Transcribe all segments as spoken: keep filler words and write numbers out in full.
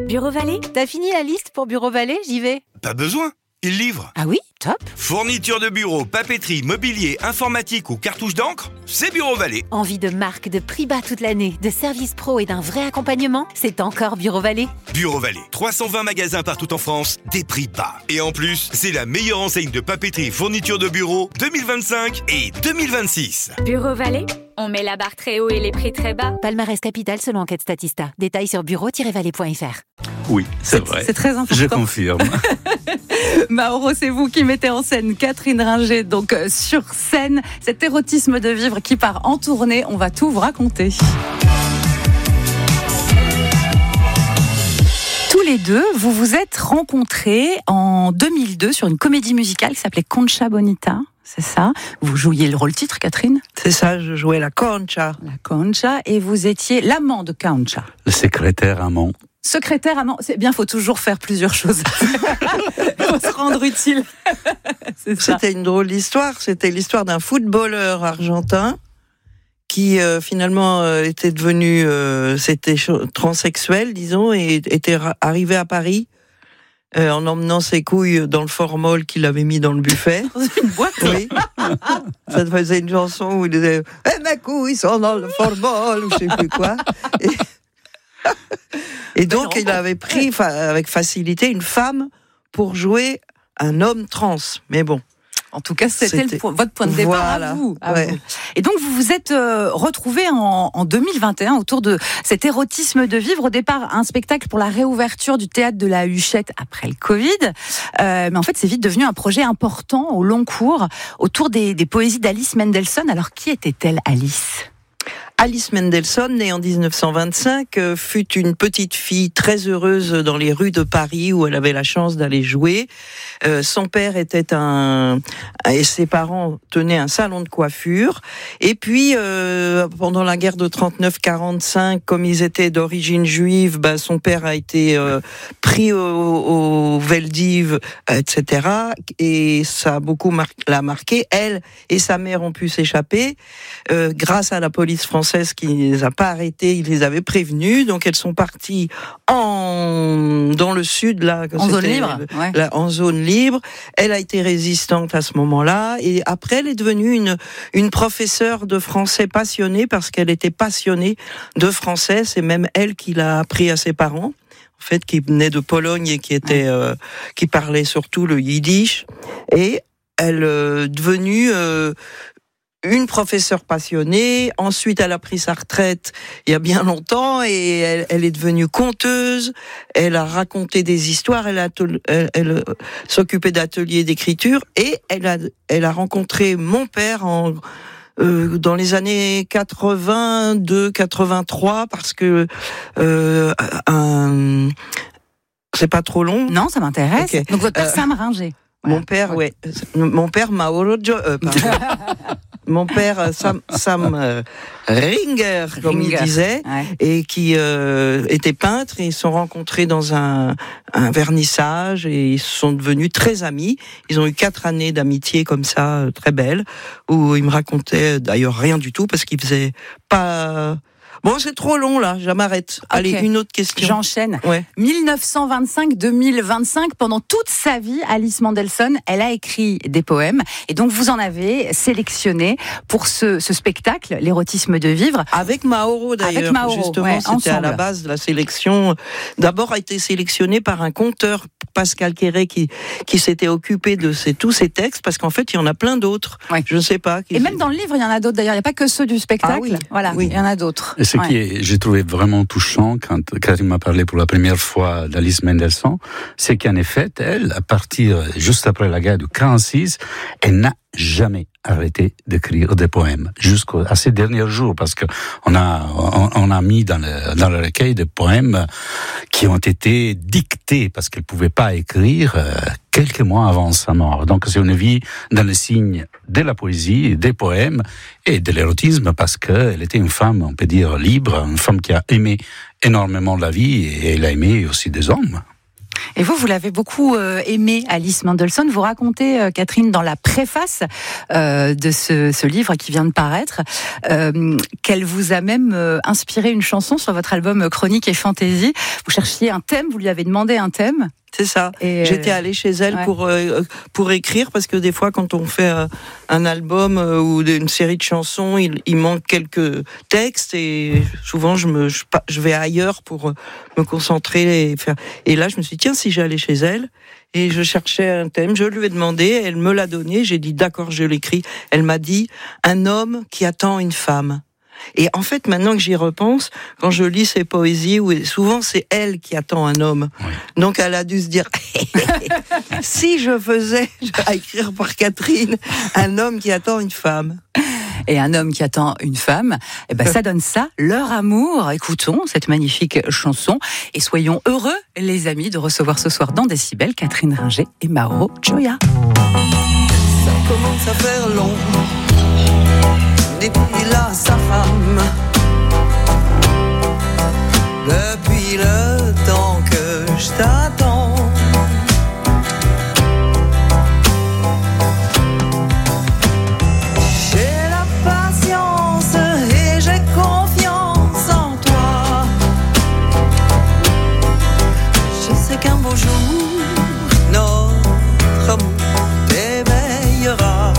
Bureau Vallée ? T'as fini la liste pour Bureau Vallée ? J'y vais. Pas besoin, il livre. Ah oui ? Top. Fourniture de bureau, papeterie, mobilier, informatique ou cartouche d'encre, c'est Bureau Vallée. Envie de marque, de prix bas toute l'année, de services pro et d'un vrai accompagnement ? C'est encore Bureau Vallée. Bureau Vallée, trois cent vingt magasins partout en France, des prix bas. Et en plus, c'est la meilleure enseigne de papeterie, fourniture de bureau deux mille vingt-cinq et deux mille vingt-six. Bureau Vallée, on met la barre très haut et les prix très bas. Palmarès Capital selon enquête Statista. Détails sur bureau tiret vallée point f r. Oui, c'est, c'est vrai. C'est très important. Je confirme. Mauro, c'est vous qui mettez en scène Catherine Ringer, donc euh, sur scène, cet érotisme de vivre qui part en tournée. On va tout vous raconter. Tous les deux, vous vous êtes rencontrés en deux mille deux sur une comédie musicale qui s'appelait Concha Bonita. C'est ça. Vous jouiez le rôle-titre, Catherine ? C'est ça, je jouais la Concha. La Concha, et vous étiez l'amant de Concha. Le secrétaire amant. Secrétaire amant, c'est bien, il faut toujours faire plusieurs choses. Il faut se rendre utile. C'est ça. C'était une drôle d'histoire. C'était l'histoire d'un footballeur argentin qui euh, finalement euh, était devenu, euh, c'était transsexuel, disons, et était ra- arrivé à Paris. Euh, en emmenant ses couilles dans le formol qu'il avait mis dans le buffet. Dans une boîte. Oui. Ça faisait une chanson où il disait eh, mes couilles sont dans le formol, ou je sais plus quoi. Et, et donc, il avait pris fa- avec facilité une femme pour jouer un homme trans. Mais bon. En tout cas, c'était, C'était... Le po- votre point de départ voilà. à vous. À ouais. vous. Et donc, vous vous êtes euh, retrouvés en, en deux mille vingt et un autour de cet érotisme de vivre. Au départ, un spectacle pour la réouverture du théâtre de la Huchette après le Covid. Euh, mais en fait, c'est vite devenu un projet important au long cours autour des, des poésies d'Alice Mendelssohn. Alors, qui était-elle, Alice ? Alice Mendelssohn, née en dix-neuf cent vingt-cinq, euh, fut une petite fille très heureuse dans les rues de Paris où elle avait la chance d'aller jouer. Euh, son père était un... et ses parents tenaient un salon de coiffure. Et puis, euh, pendant la guerre de trente-neuf quarante-cinq, comme ils étaient d'origine juive, bah, son père a été euh, pris au, au Veldiv, et cetera. Et ça a beaucoup mar- l'a marqué. Elle et sa mère ont pu s'échapper euh, grâce à la police française qui ne les a pas arrêtées, il les avait prévenus, donc elles sont parties en dans le sud là, en zone libre, ouais. là, en zone libre. Elle a été résistante à ce moment-là, et après elle est devenue une une professeure de français passionnée parce qu'elle était passionnée de français. C'est même elle qui l'a appris à ses parents, en fait, qui venaient de Pologne et qui étaient euh, qui parlaient surtout le yiddish. Et elle est devenue euh, une professeure passionnée. Ensuite, elle a pris sa retraite il y a bien longtemps et elle, elle est devenue conteuse. Elle a raconté des histoires. Elle, a, elle, elle euh, s'occupait d'ateliers d'écriture et elle a, elle a rencontré mon père en euh, dans les années quatre-vingt-deux quatre-vingt-trois parce que euh, un, c'est pas trop long. Non, ça m'intéresse. Okay. Donc votre père, euh, Sam Ringer. Voilà. Mon père, ouais. Mon père, Mauro Jo, euh, pardon. Mon père, Sam, Sam euh, Ringer, comme Ringer. il disait, Ouais. et qui euh, était peintre, et ils se sont rencontrés dans un, un vernissage, et ils sont devenus très amis. Ils ont eu quatre années d'amitié comme ça, euh, très belle, où il me racontait d'ailleurs rien du tout, parce qu'il faisait pas... Bon, c'est trop long, là, je m'arrête. Allez, Okay. une autre question. J'enchaîne. Ouais. dix-neuf cent vingt-cinq deux mille vingt-cinq, pendant toute sa vie, Alice Mendelssohn, elle a écrit des poèmes. Et donc, vous en avez sélectionné pour ce, ce spectacle, l'érotisme de vivre. Avec Mauro, d'ailleurs. Avec Mauro, justement, ouais, c'était ensemble. à la base de la sélection. D'abord, a été sélectionné par un conteur, Pascal Quéré, qui, qui s'était occupé de ces, tous ces textes, parce qu'en fait, il y en a plein d'autres. Ouais. Je ne sais pas. Et même dans le livre, il y en a d'autres. D'ailleurs, il n'y a pas que ceux du spectacle. Ah oui. Voilà, Oui. il y en a d'autres. Et ce Ouais. qui est, j'ai trouvé vraiment touchant quand Catherine m'a parlé pour la première fois d'Alice Mendelssohn, c'est qu'en effet, elle, à partir, juste après la guerre de quarante-six, elle n'a jamais arrêté d'écrire des poèmes jusqu'à ces derniers jours, parce que on a on, on a mis dans le dans le recueil des poèmes qui ont été dictés parce qu'elle pouvait pas écrire euh, quelques mois avant sa mort. Donc c'est une vie dans le signe de la poésie, des poèmes et de l'érotisme, parce qu'elle était une femme, on peut dire, libre, une femme qui a aimé énormément la vie, et elle a aimé aussi des hommes. Et vous, vous l'avez beaucoup euh, aimé, Alice Mendelssohn. Vous racontez, euh, Catherine, dans la préface euh, de ce, ce livre qui vient de paraître, euh, qu'elle vous a même euh, inspiré une chanson sur votre album Chronique et Fantaisie. Vous cherchiez un thème, vous lui avez demandé un thème. C'est ça. Et J'étais allée chez elle ouais. pour euh, pour écrire, parce que des fois, quand on fait euh, un album euh, ou une série de chansons, il, il manque quelques textes, et souvent je me je, je vais ailleurs pour me concentrer et faire. Et là, je me suis dit, tiens, si j'allais chez elle. Et je cherchais un thème, je lui ai demandé, elle me l'a donné, j'ai dit d'accord, je l'écris. Elle m'a dit, un homme qui attend une femme. Et en fait, maintenant que j'y repense, quand je lis ses poésies, où souvent c'est elle qui attend un homme. Oui. Donc elle a dû se dire, si je faisais à écrire par Catherine, un homme qui attend une femme. Et un homme qui attend une femme, eh ben ça donne ça, leur amour. Écoutons cette magnifique chanson et soyons heureux, les amis, de recevoir ce soir dans Décibel Catherine Ringer et Mauro Gioia. Ça commence à faire long depuis là sa femme, depuis le temps que je t'attends. J'ai la patience et j'ai confiance en toi. Je sais qu'un beau jour notre amour t'éveillera.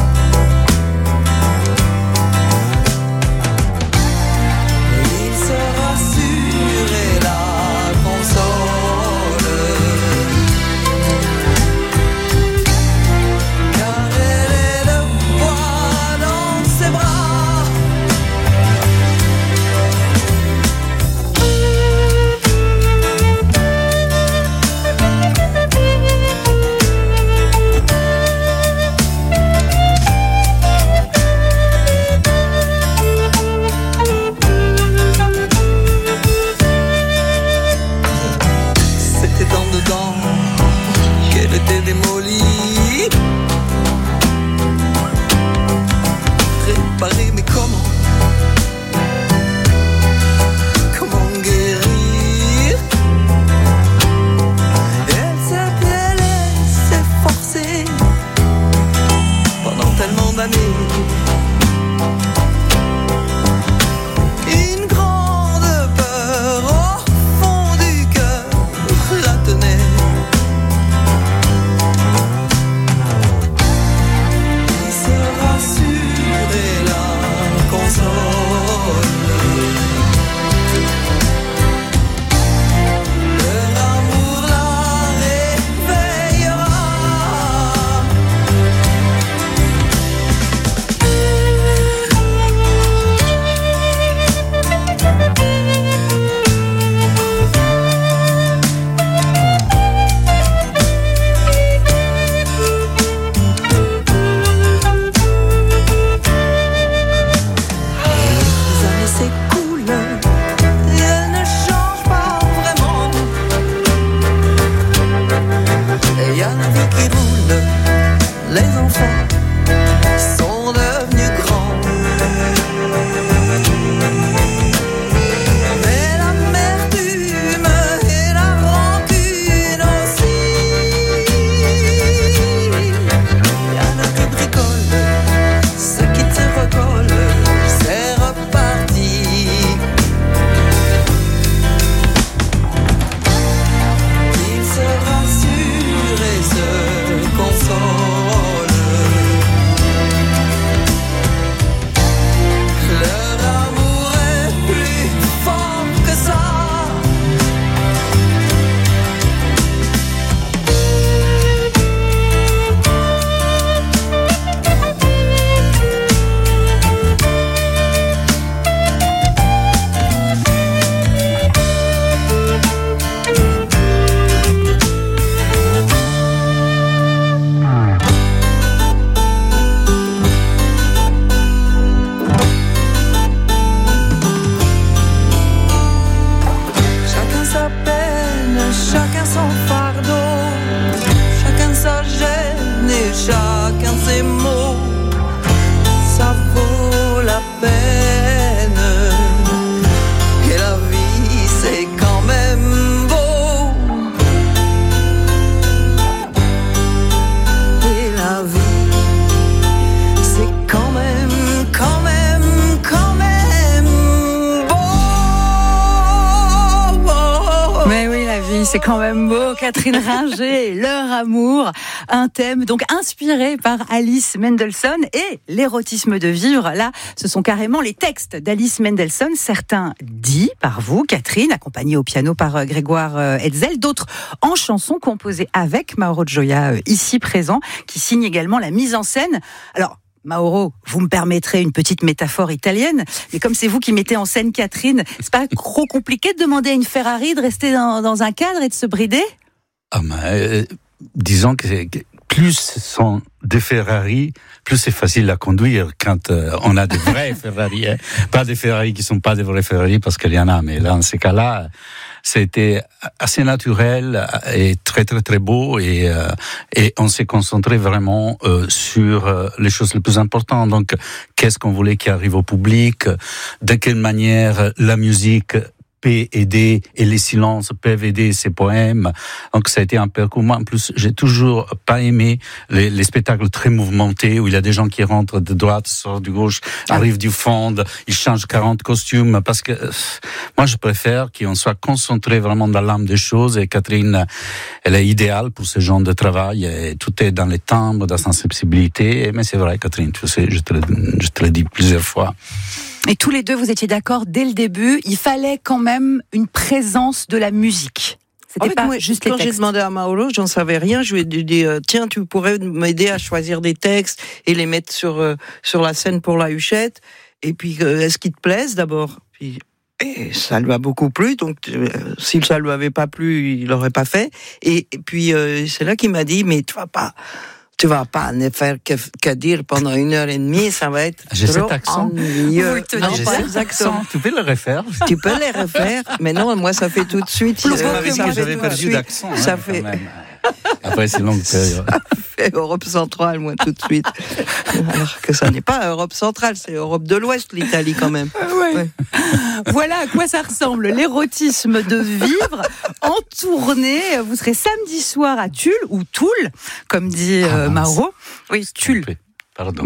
quand même beau, Catherine Ringer, Leur amour, un thème donc inspiré par Alice Mendelssohn et l'érotisme de vivre. Là, ce sont carrément les textes d'Alice Mendelssohn, certains dits par vous, Catherine, accompagnée au piano par Grégoire Hetzel, d'autres en chansons composées avec Mauro Gioia, ici présent, qui signe également la mise en scène. Alors, Mauro, vous me permettrez une petite métaphore italienne, mais comme c'est vous qui mettez en scène Catherine, c'est pas trop compliqué de demander à une Ferrari de rester dans, dans un cadre et de se brider ? Ah, mais, euh, disons que, que plus ce sont des Ferrari, plus c'est facile à conduire quand euh, on a des vrais Ferrari, hein. Pas des Ferrari qui sont pas des vrais Ferrari parce qu'il y en a, mais là, dans ces cas-là, c'était assez naturel et très très très beau et euh, et on s'est concentré vraiment euh, sur euh, les choses les plus importantes. Donc, qu'est-ce qu'on voulait qui arrive au public, de quelle manière la musique peut aider et les silences peuvent aider ces poèmes. Donc ça a été un parcours. Moi, en plus, j'ai toujours pas aimé les, les spectacles très mouvementés où il y a des gens qui rentrent de droite, sortent du gauche, ah. arrivent du fond, ils changent quarante costumes parce que euh, moi je préfère qu'on soit concentré vraiment dans l'âme des choses et Catherine, elle est idéale pour ce genre de travail et tout est dans les timbres, dans sa sensibilité. Mais c'est vrai, Catherine, tu sais, je te le, je te l'ai dit plusieurs fois. Et tous les deux, vous étiez d'accord dès le début, il fallait quand même une présence de la musique. C'était en fait, pas moi, juste les quand textes. j'ai demandé à Mauro, j'en savais rien. Je lui ai dit, euh, tiens, tu pourrais m'aider à choisir des textes et les mettre sur euh, sur la scène pour la Huchette. Et puis, euh, est-ce qu'ils te plaisent d'abord ? Puis, et ça lui a beaucoup plu. Donc, euh, si ça lui avait pas plu, il l'aurait pas fait. Et, et puis, euh, c'est là qu'il m'a dit, mais tu vas pas. Tu vas pas ne faire que, que dire pendant une heure et demie, ça va être j'ai trop cet accent. ennuyeux. Oui, Non, j'ai pas cet exactement. accent. Tu peux le refaire. Tu peux les refaire, mais non, moi ça fait tout de suite. Plus euh, gros que ça moi, fait j'avais tout de perdu suite. d'accent. Ça hein, fait, quand même. Après ces longues périodes. ça fait Europe centrale, moi tout de suite. Alors que ça n'est pas Europe centrale, c'est Europe de l'Ouest, l'Italie quand même. Ouais. Ouais. Voilà à quoi ça ressemble, l'érotisme de vivre en tournée. Vous serez samedi soir à Tulle, ou Toul, comme dit euh, Ah, Mauro. Oui, Tulle. Pardon.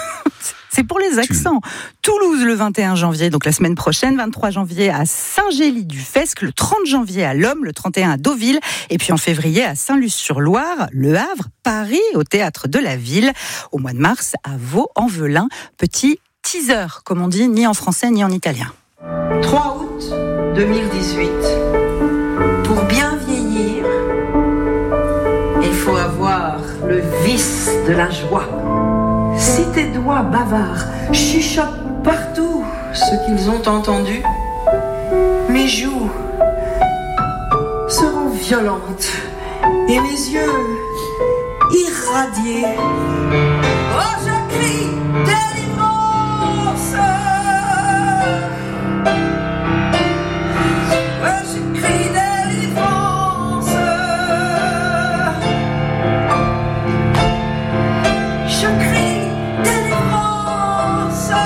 C'est pour les accents. Toulouse le vingt et un janvier, donc la semaine prochaine, vingt-trois janvier à Saint-Gély-du-Fesque, le trente janvier à Lomme, le trente et un à Deauville, et puis en février à Saint-Luce-sur-Loire, Le Havre, Paris, au Théâtre de la Ville, au mois de mars à Vaux-en-Velin. Petit teaser, comme on dit, ni en français ni en italien. trois août deux mille dix-huit. Pour bien vieillir, il faut avoir le vice de la joie. Si tes doigts bavards chuchotent partout ce qu'ils ont entendu, mes joues seront violentes et mes yeux irradiés. Oh, je crie délivrance! Ouais, je crie délivrance! Je crie délivrance!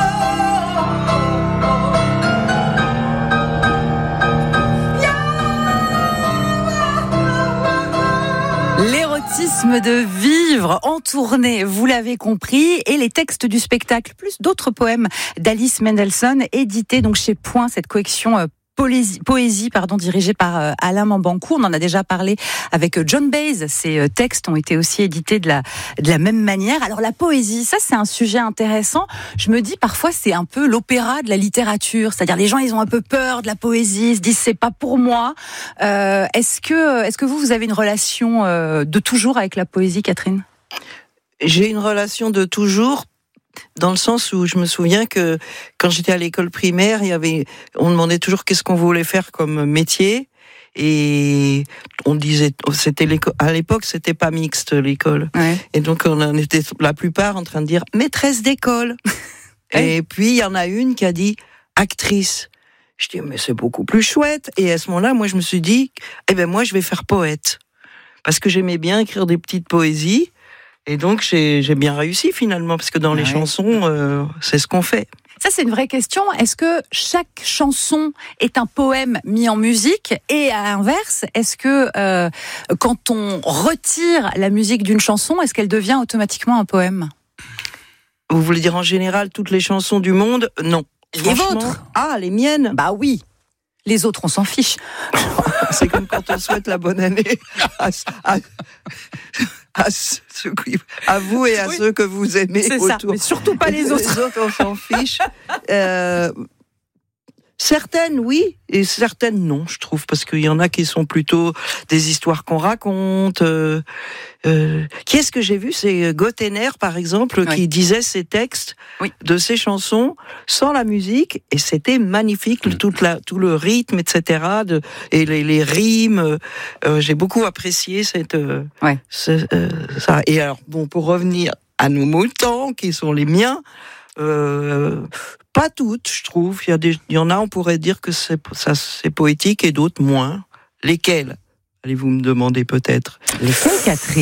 L'érotisme de vivre en tournée, vous l'avez compris, et les textes du spectacle, plus d'autres poèmes d'Alice Mendelssohn, édités donc chez Point, cette collection euh, Poésie, poésie pardon, dirigée par euh, Alain Mambancou. On en a déjà parlé avec euh, John Baez. Ces euh, textes ont été aussi édités de la, de la même manière. Alors la poésie, ça c'est un sujet intéressant. Je me dis parfois c'est un peu l'opéra de la littérature. C'est-à-dire les gens ils ont un peu peur de la poésie, ils se disent c'est pas pour moi. Euh, est-ce que, est-ce que vous, vous avez une relation euh, de toujours avec la poésie, Catherine ? J'ai une relation de toujours. Dans le sens où je me souviens que quand j'étais à l'école primaire, il y avait, on demandait toujours qu'est-ce qu'on voulait faire comme métier, et on disait, c'était l'école, à l'époque c'était pas mixte l'école, Ouais. et donc on en était la plupart en train de dire maîtresse d'école. Et puis il y en a une qui a dit actrice. Je dis mais c'est beaucoup plus chouette. Et à ce moment-là, moi je me suis dit, eh ben moi je vais faire poète, parce que j'aimais bien écrire des petites poésies. Et donc, j'ai, j'ai bien réussi finalement, parce que dans les Ouais. chansons, euh, c'est ce qu'on fait. Ça, c'est une vraie question. Est-ce que chaque chanson est un poème mis en musique ? Et à l'inverse, est-ce que euh, quand on retire la musique d'une chanson, est-ce qu'elle devient automatiquement un poème ? Vous voulez dire en général toutes les chansons du monde ? Non. Les Franchement, vôtres ? Ah, les miennes ? Bah oui. Les autres, on s'en fiche. C'est comme quand on souhaite la bonne année à, à, à, ceux qui, à vous et à oui. ceux que vous aimez c'est autour. Ça, mais surtout pas les autres. Les autres, on s'en fiche. Euh, Certaines, oui, et certaines, non, je trouve, parce qu'il y en a qui sont plutôt des histoires qu'on raconte. Euh, euh, qui est-ce que j'ai vu ? C'est Gottener, par exemple, oui. qui disait ses textes oui. de ses chansons sans la musique, et c'était magnifique, mmh. toute la, tout le rythme, et cetera, de, et les, les rimes. Euh, j'ai beaucoup apprécié cette, euh, ouais. ce, euh, ça. Et alors, bon, pour revenir à nos moutons, qui sont les miens, euh, pas toutes, je trouve. Il y a des, il y en a, on pourrait dire que c'est, ça, c'est poétique, et d'autres moins. Lesquelles ? Allez-vous me demander peut-être. Lesquelles, Catherine ?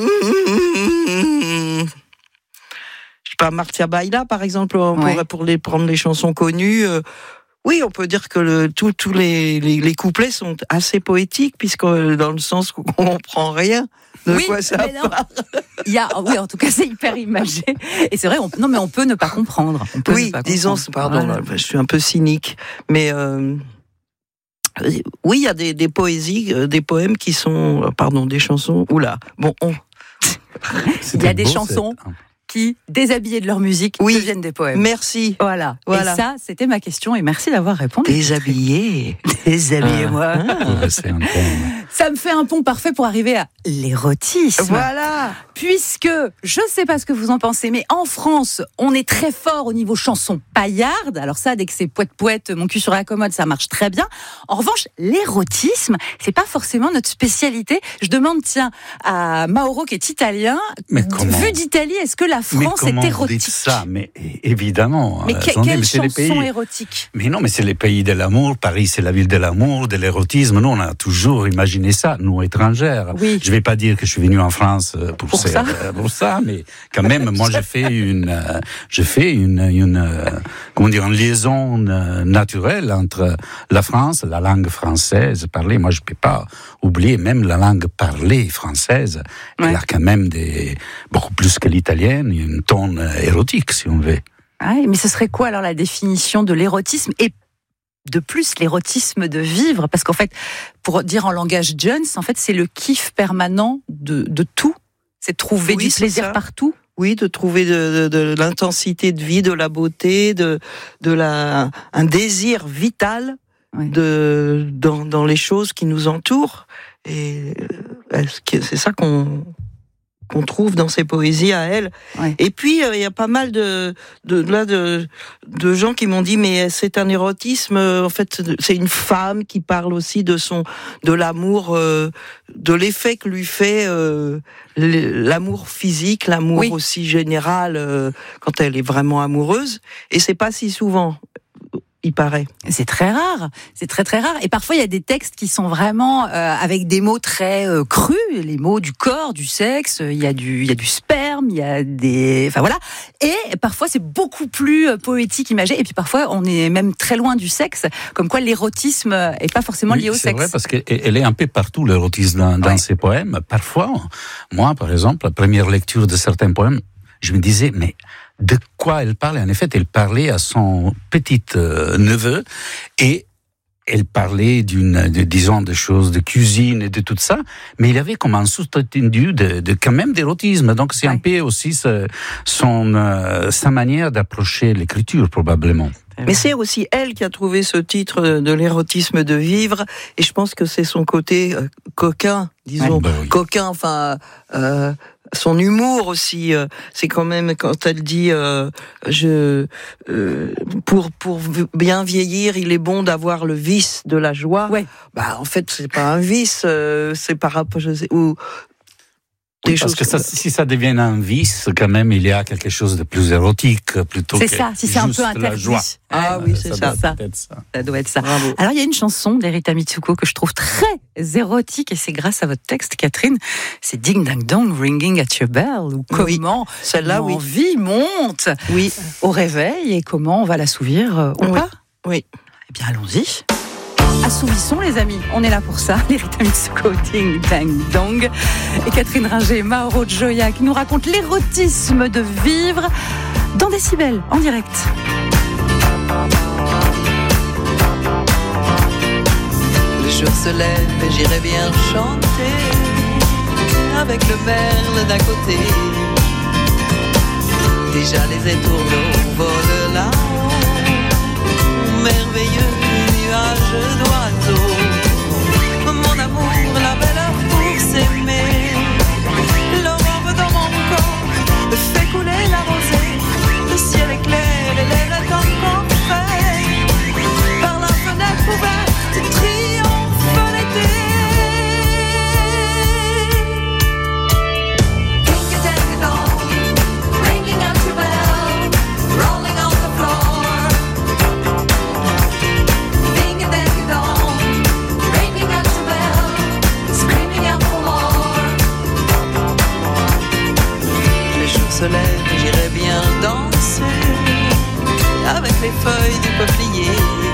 Je sais pas, Marcia Baila, par exemple, on ouais. pourrait pour les prendre les chansons connues. Euh, oui, on peut dire que le, tous tout les, les, les couplets sont assez poétiques, puisque dans le sens qu'on comprend rien. De oui, quoi ça parle. Il y a, oui, en tout cas, c'est hyper imagé. Et c'est vrai, on, non, mais on peut ne pas comprendre. On peut oui, ne pas disons, comprendre. pardon, voilà. Je suis un peu cynique, mais euh, oui, il y a des, des poésies, des poèmes qui sont, pardon, des chansons. Oula, bon, on. Il y a des beau, chansons. C'est... qui, déshabillés de leur musique, oui. deviennent des poèmes. Merci. Voilà. voilà. Et ça, c'était ma question, et merci d'avoir répondu. Déshabillés. Déshabillez-moi. Ah. C'est un pont. Ça me fait un pont parfait pour arriver à l'érotisme. Voilà. Puisque, je ne sais pas ce que vous en pensez, mais en France, on est très fort au niveau chanson paillarde. Alors ça, dès que c'est poète-poète, mon cul sur la commode, ça marche très bien. En revanche, l'érotisme, c'est pas forcément notre spécialité. Je demande, tiens, à Mauro, qui est italien, mais comment... vu d'Italie, est-ce que la France est érotique ? Vous dites ça, mais évidemment. Mais que, attendez, quelle mais chanson les pays... érotique ? Mais non, mais c'est les pays de l'amour. Paris, c'est la ville de l'amour, de l'érotisme. Nous, on a toujours imaginé ça, nous étrangères. Oui. Je vais pas dire que je suis venu en France pour, pour, ça. ça. pour ça, mais quand même, moi, j'ai fait une, euh, j'ai fait une, une, euh, comment dire, une liaison euh, naturelle entre la France, la langue française parlée. Moi, je peux pas oublier même la langue parlée française. Ouais. Elle a quand même des, beaucoup plus que l'italienne, une tonne érotique, si on veut. Ah, mais ce serait quoi alors la définition de l'érotisme et de plus l'érotisme de vivre, parce qu'en fait, pour dire en langage Jones, en fait, c'est le kiff permanent de, de tout. C'est trouver oui, du plaisir partout. Oui, de trouver de, de, de l'intensité de vie, de la beauté, de, de la, un désir vital oui. de, dans, dans les choses qui nous entourent. Et c'est ça qu'on... qu'on trouve dans ses poésies à elle. Ouais. Et puis, il euh, y a pas mal de, de, là, de, de gens qui m'ont dit, mais c'est un érotisme, euh, en fait, c'est une femme qui parle aussi de son, de l'amour, euh, de l'effet que lui fait euh, l'amour physique, l'amour oui. aussi général, euh, quand elle est vraiment amoureuse. Et c'est pas si souvent. Il paraît. C'est très rare, c'est très très rare. Et parfois il y a des textes qui sont vraiment euh, avec des mots très euh, crus, les mots du corps, du sexe. Il y a du, il y a du sperme, il y a des, enfin voilà. Et parfois c'est beaucoup plus euh, poétique, imagé. Et puis parfois on est même très loin du sexe, comme quoi l'érotisme est pas forcément oui, lié au c'est sexe. C'est vrai parce qu'elle est un peu partout l'érotisme dans, dans ouais. ses poèmes. Parfois, moi par exemple, la première lecture de certains poèmes, je me disais mais de quoi elle parlait? En effet, elle parlait à son petit euh, neveu et elle parlait d'une, de, disons, de choses de cuisine et de tout ça, mais il y avait comme un sous-entendu de, de quand même d'érotisme. Donc c'est ouais. un peu aussi ce, son, euh, sa manière d'approcher l'écriture probablement. Mais c'est aussi elle qui a trouvé ce titre de l'érotisme de vivre, et je pense que c'est son côté euh, coquin, disons, ouais, bah oui. coquin, enfin, euh, son humour aussi. Euh, c'est quand même quand elle dit, euh, je, euh, pour pour bien vieillir, il est bon d'avoir le vice de la joie. Ouais. Bah en fait, c'est pas un vice, euh, c'est par rapport, je sais, ou Oui, parce que ça, si ça devient un vice, quand même, il y a quelque chose de plus érotique plutôt c'est que ça, si c'est un peu la joie. Ah oui, c'est ça. Ça. Ça. ça. ça doit être ça. Bravo. Alors, il y a une chanson d'Erita Mitsuko que je trouve très érotique, et c'est grâce à votre texte, Catherine. C'est Ding Dang Dong, Ringing at Your Bell. Ou comment oui. Celle-là, l'envie oui. monte oui. au réveil, et comment on va l'assouvir euh, ou oui. pas. Oui. Eh bien, allons-y. Assouvissons les amis, on est là pour ça. L'Erita Mitsuko, Ding Dang Dong. Et Catherine Ringer, Mauro Gioia qui nous raconte l'érotisme de vivre dans Décibel, en direct. jour se lève et j'irai bien chanter avec le merle d'à côté. Déjà les étourneaux volent là-haut, merveilleux nuage d'oiseaux. Mon amour, la belle heure pour s'aimer. L'aurore dans mon corps fait couler la rosée. Le ciel est clair et l'air est encore frais. Par la fenêtre ouverte triomphe l'été. Se lève, j'irai bien danser avec les feuilles du peuplier.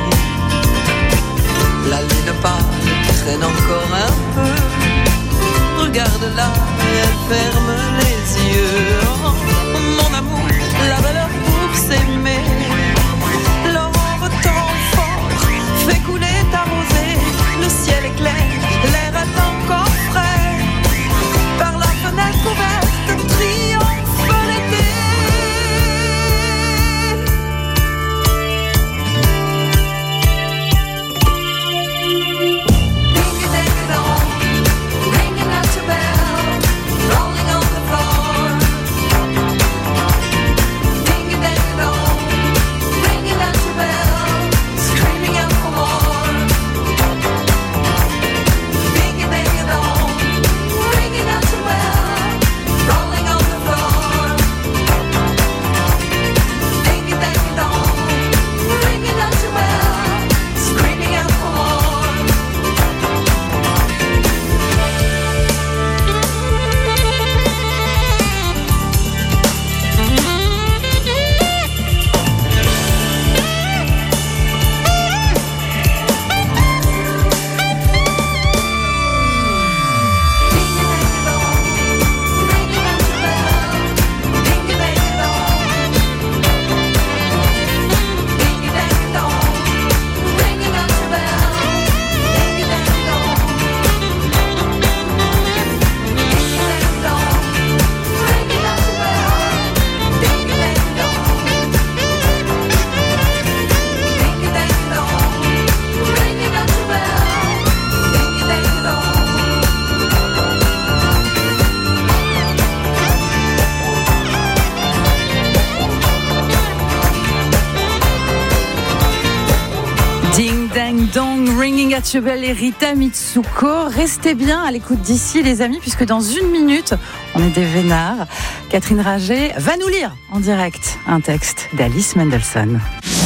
La lune pâle traîne encore un peu. Regarde-la, elle ferme les yeux. Oh, mon amour, la belle heure pour s'aimer. L'aurore temps fort fait couler ta rosée. Le ciel est clair, l'air est encore frais. Par la fenêtre ouverte, triomphe. Ringing at Your Bell et Rita Mitsuko. Restez bien à l'écoute d'ici, les amis, puisque dans une minute, on est des vénards. Catherine Rager va nous lire en direct un texte d'Alice Mendelssohn.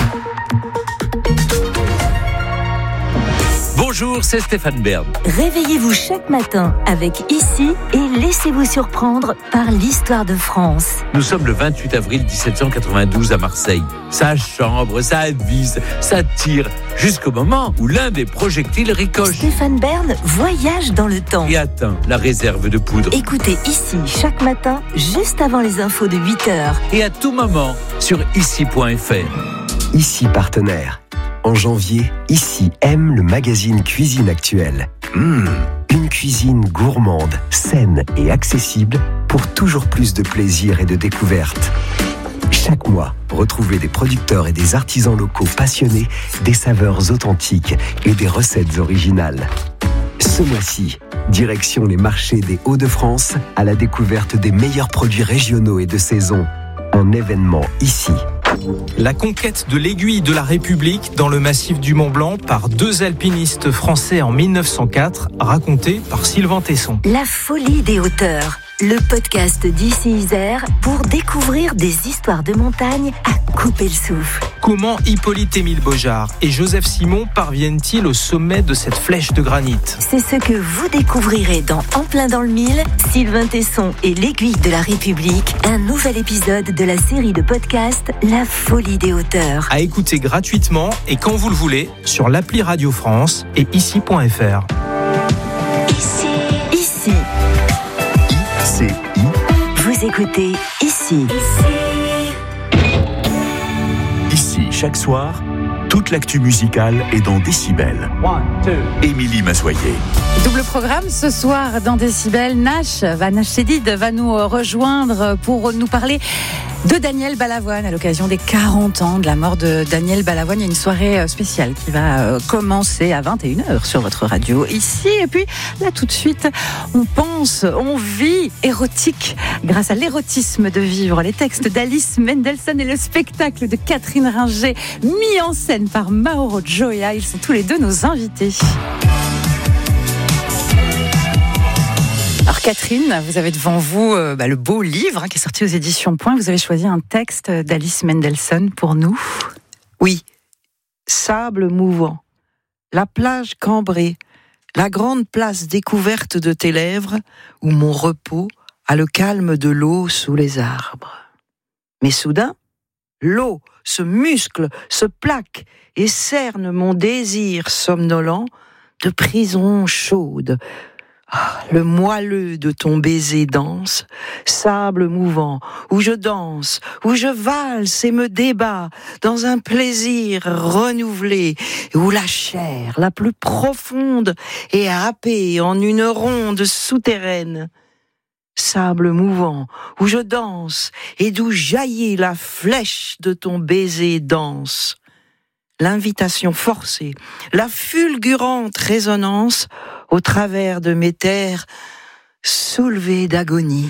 Bonjour, c'est Stéphane Bern. Réveillez-vous chaque matin avec Ici et laissez-vous surprendre par l'histoire de France. Nous sommes le vingt-huit avril dix-sept cent quatre-vingt-douze à Marseille. Ça chambre, ça vise, ça tire, jusqu'au moment où l'un des projectiles ricoche. Stéphane Bern voyage dans le temps et atteint la réserve de poudre. Écoutez Ici chaque matin, juste avant les infos de huit heures. Et à tout moment sur ici point f r. Ici partenaire. En janvier, Ici aime le magazine Cuisine Actuelle. Mmh, une cuisine gourmande, saine et accessible pour toujours plus de plaisir et de découverte. Chaque mois, retrouvez des producteurs et des artisans locaux passionnés, des saveurs authentiques et des recettes originales. Ce mois-ci, direction les marchés des Hauts-de-France à la découverte des meilleurs produits régionaux et de saison. Un événement ici. La conquête de l'aiguille de la République dans le massif du Mont-Blanc par deux alpinistes français en mille neuf cent quatre, raconté par Sylvain Tesson. La folie des hauteurs, le podcast d'Ici Isère pour découvrir des histoires de montagne à couper le souffle. Comment Hippolyte-Émile Beaujard et Joseph Simon parviennent-ils au sommet de cette flèche de granit ? C'est ce que vous découvrirez dans En plein dans le mille, Sylvain Tesson et l'aiguille de la République, un nouvel épisode de la série de podcasts La folie des hauteurs. À écouter gratuitement et quand vous le voulez sur l'appli Radio France et ici point f r. Ici. Ici. Ici. Vous écoutez Ici. Ici. Ici, chaque soir, Toute l'actu musicale est dans Décibel. Émilie Mazoyer. Double programme ce soir dans Décibel. Nash, va, Nash Chédid va nous rejoindre pour nous parler de Daniel Balavoine à l'occasion des quarante ans de la mort de Daniel Balavoine. Il y a une soirée spéciale qui va commencer à vingt et une heures sur votre radio ici. Et puis là tout de suite, on pense, on vit érotique grâce à l'érotisme de vivre. Les textes d'Alice Mendelssohn et le spectacle de Catherine Ringer mis en scène par Mauro Gioia. Ils sont tous les deux nos invités. Alors Catherine, vous avez devant vous euh, bah, le beau livre hein, qui est sorti aux éditions Point. Vous avez choisi un texte d'Alice Mendelssohn pour nous. Oui, sable mouvant, la plage cambrée, la grande place découverte de tes lèvres, où mon repos a le calme de l'eau sous les arbres. Mais soudain, l'eau se muscle, se plaque et cerne mon désir somnolent de prison chaude. Ah, le moelleux de ton baiser danse, sable mouvant, où je danse, où je valse et me débat dans un plaisir renouvelé, où la chair la plus profonde est happée en une ronde souterraine. Sable mouvant, où je danse et d'où jaillit la flèche de ton baiser dense. L'invitation forcée, la fulgurante résonance au travers de mes terres soulevées d'agonie.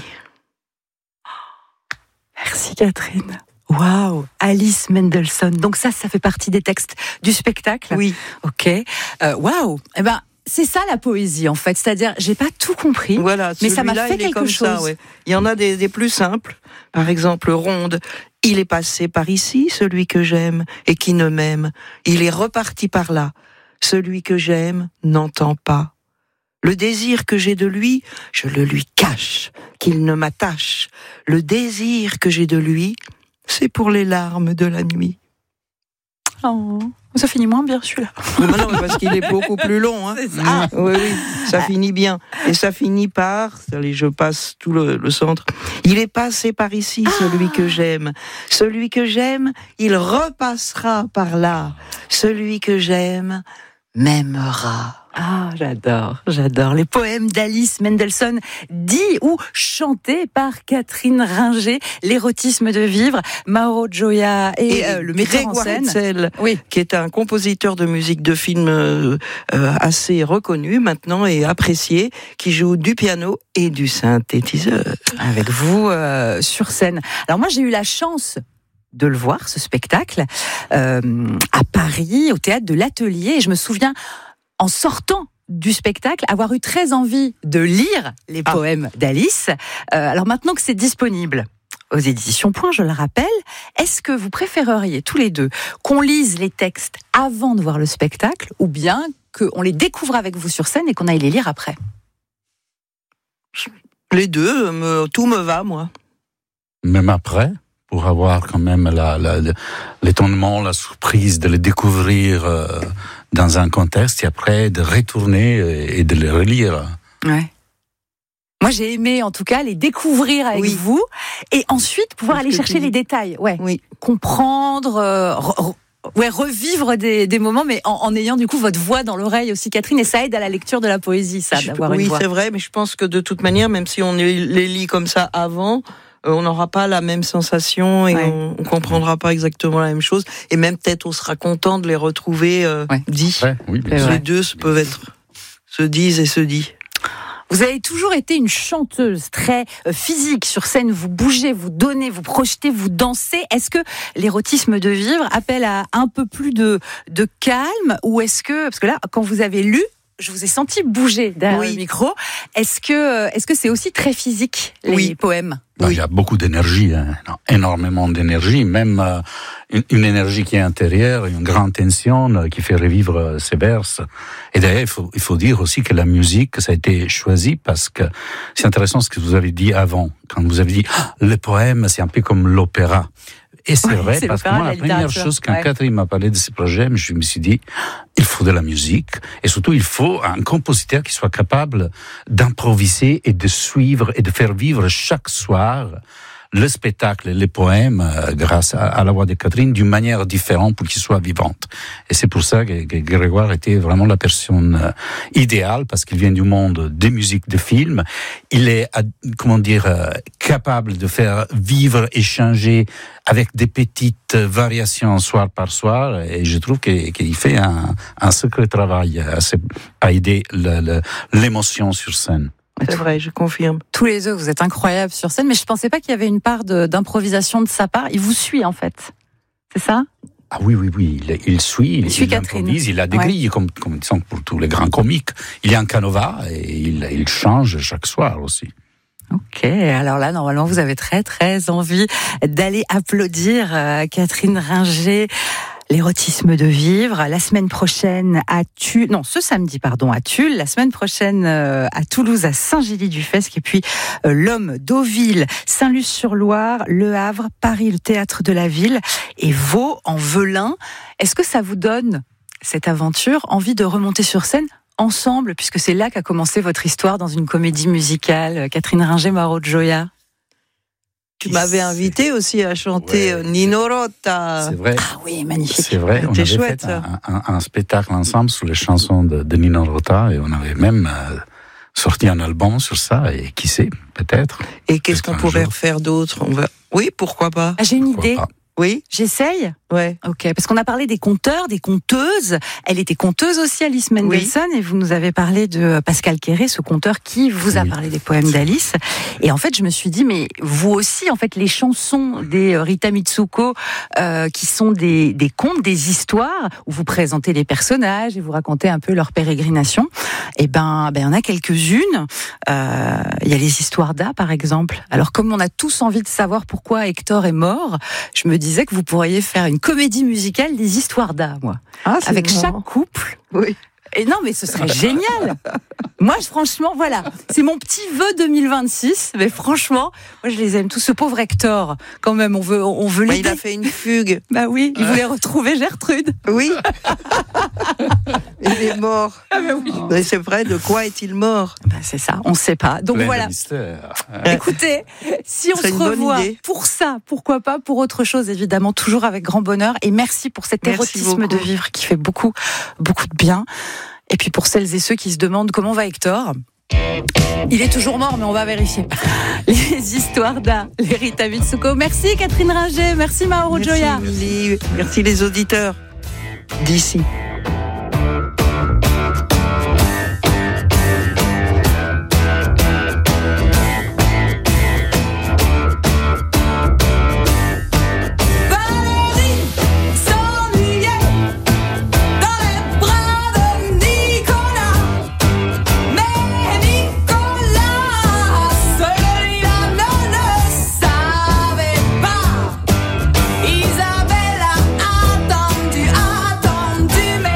Merci Catherine. Waouh, Alice Mendelssohn. Donc ça, ça fait partie des textes du spectacle. Oui. Ok. Euh, waouh. Eh ben. C'est ça la poésie en fait, c'est-à-dire j'ai pas tout compris, voilà, mais ça m'a fait quelque comme chose. Ça, ouais. Il y en a des, des plus simples, par exemple Ronde. Il est passé par ici, celui que j'aime et qui ne m'aime. Il est reparti par là, celui que j'aime n'entend pas. Le désir que j'ai de lui, je le lui cache, qu'il ne m'attache. Le désir que j'ai de lui, c'est pour les larmes de la nuit. Oh. Ça finit moins bien celui-là. Non, non, parce qu'il est beaucoup plus long. Hein. C'est ça. Oui, oui, ça finit bien. Et ça finit par, allez, je passe tout le, le centre. Il est passé par ici, celui ah. que j'aime. Celui que j'aime, il repassera par là. Celui que j'aime m'aimera. Ah, j'adore, j'adore. Les poèmes d'Alice Mendelssohn, dits ou chantés par Catherine Ringer, l'érotisme de vivre, Mauro Gioia et, et euh, le metteur en scène. Hetzel, oui. Qui est un compositeur de musique de film euh, euh, assez reconnu maintenant et apprécié, qui joue du piano et du synthétiseur. Avec vous euh, sur scène. Alors moi, j'ai eu la chance de le voir, ce spectacle, euh, à Paris, au théâtre de l'Atelier, et je me souviens, en sortant du spectacle, avoir eu très envie de lire les ah. poèmes d'Alice. Euh, alors maintenant que c'est disponible aux éditions Point, je le rappelle, est-ce que vous préféreriez tous les deux qu'on lise les textes avant de voir le spectacle ou bien qu'on les découvre avec vous sur scène et qu'on aille les lire après ? Les deux, me, tout me va, moi. Même après ? Pour avoir quand même la, la, l'étonnement, la surprise de les découvrir euh, dans un contexte et après de retourner et de les relire. Ouais. Moi, j'ai aimé en tout cas les découvrir avec oui. vous et ensuite pouvoir Parce aller chercher tu... les détails. Ouais. Oui. Comprendre, euh, re, ouais, revivre des, des moments, mais en, en ayant du coup votre voix dans l'oreille aussi, Catherine, et ça aide à la lecture de la poésie, ça, d'avoir oui, une voix. Oui, c'est vrai, mais je pense que de toute manière, même si on les lit comme ça avant, on n'aura pas la même sensation et ouais. on ne comprendra pas exactement la même chose. Et même peut-être on sera content de les retrouver euh, ouais. dits. Ouais, oui, les vrai. deux peuvent être se disent et se dit. Vous avez toujours été une chanteuse très physique sur scène. Vous bougez, vous donnez, vous projetez, vous dansez. Est-ce que l'érotisme de vivre appelle à un peu plus de, de calme ou est-ce que, parce que là, quand vous avez lu, je vous ai senti bouger derrière oui. le micro. Est-ce que, est-ce que c'est aussi très physique, les oui. poèmes ? Ben, oui. Il y a beaucoup d'énergie, hein. énormément d'énergie, même euh, une, une énergie qui est intérieure, une grande tension euh, qui fait revivre euh, ces vers. Et d'ailleurs, il faut, il faut dire aussi que la musique, ça a été choisi parce que c'est intéressant ce que vous avez dit avant, quand vous avez dit ah, le poème, c'est un peu comme l'opéra. Et c'est ouais, vrai, c'est parce que moi, la, la première chose, quand ouais. Catherine m'a parlé de ce projet, je me suis dit, il faut de la musique, et surtout, il faut un compositeur qui soit capable d'improviser et de suivre et de faire vivre chaque soir le spectacle, les poèmes, euh, grâce à, à la voix de Catherine, d'une manière différente pour qu'ils soient vivantes. Et c'est pour ça que, que Grégoire était vraiment la personne euh, idéale, parce qu'il vient du monde des musiques, des films. Il est, comment dire, euh, capable de faire vivre, échanger avec des petites variations soir par soir, et je trouve qu'il, qu'il fait un, un sacré travail à, à aider le, le, l'émotion sur scène. C'est vrai, je confirme. Tous les deux, vous êtes incroyables sur scène, mais je pensais pas qu'il y avait une part de, d'improvisation de sa part. Il vous suit, en fait. C'est ça? Ah oui, oui, oui, il, il suit, il, il, suit il improvise, il a des ouais. grilles, comme, comme disons pour tous les grands comiques. Il y a un canevas et il, il change chaque soir aussi. Ok, alors là, normalement, vous avez très, très envie d'aller applaudir euh, Catherine Ringer. L'érotisme de vivre, la semaine prochaine à Tulle, non, ce samedi, pardon, à Tulle, la semaine prochaine euh, à Toulouse, à Saint-Gély-du-Fesque, et puis euh, l'Homme, Deauville, Saint-Luce-sur-Loire, Le Havre, Paris, le Théâtre de la Ville, et Vaud, en Velin. Est-ce que ça vous donne, cette aventure, envie de remonter sur scène ensemble, puisque c'est là qu'a commencé votre histoire dans une comédie musicale, Catherine Ringer, Mauro Gioia? Tu m'avais invité aussi à chanter ouais, Nino Rota. C'est vrai. Ah oui, magnifique. C'est vrai. On avait chouette, fait un, un, un spectacle ensemble sur les chansons de, de Nino Rota, et on avait même euh, sorti un album sur ça, et qui sait, peut-être. Et qu'est-ce peut-être qu'on pourrait jour. refaire d'autre? On va... Oui, pourquoi pas? Ah, j'ai une Pourquoi idée. pas. Oui. J'essaye? Ouais. Ok, parce qu'on a parlé des conteurs, des conteuses. Elle était conteuse aussi, Alice Mendelssohn, oui. Et vous nous avez parlé de Pascal Quéré, ce conteur qui vous a oui. parlé des poèmes d'Alice. Et en fait, je me suis dit, mais vous aussi, en fait, les chansons des Rita Mitsuko, euh, qui sont des, des contes, des histoires, où vous présentez les personnages et vous racontez un peu leur pérégrination. Et ben, ben, il y en a quelques-unes. Euh, il y a les histoires d'A, par exemple. Alors, comme on a tous envie de savoir pourquoi Hector est mort, je me disais que vous pourriez faire une comédie musicale des histoires d'A, moi. Ah, avec marrant. Chaque couple. Oui. Et non, mais ce serait génial. Moi, je, franchement, voilà. C'est mon petit vœu deux mille vingt-six. Mais franchement, moi, je les aime tous. Ce pauvre Hector, quand même, on veut, on veut l'aider. Bah, il a fait une fugue. Bah oui, il voulait retrouver Gertrude. Oui. Il est mort. Ah bah oui. Mais c'est vrai, de quoi est-il mort? Bah c'est ça, on ne sait pas. Donc plein voilà. Écoutez, si on se revoit pour ça, pourquoi pas pour autre chose, évidemment, toujours avec grand bonheur. Et merci pour cet merci érotisme beaucoup. De vivre qui fait beaucoup, beaucoup de bien. Et puis pour celles et ceux qui se demandent comment va Hector, il est toujours mort, mais on va vérifier. Les histoires d'A, les Rita Mitsuko. Merci Catherine Ringer, merci Mauro Gioia. Merci, merci les auditeurs d'ici. Isabelle a attendu, attendu, mais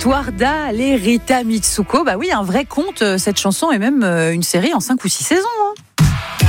L'histoire d'Al et Rita Mitsuko. Bah oui, un vrai conte, cette chanson, et même une série en cinq ou six saisons. Hein.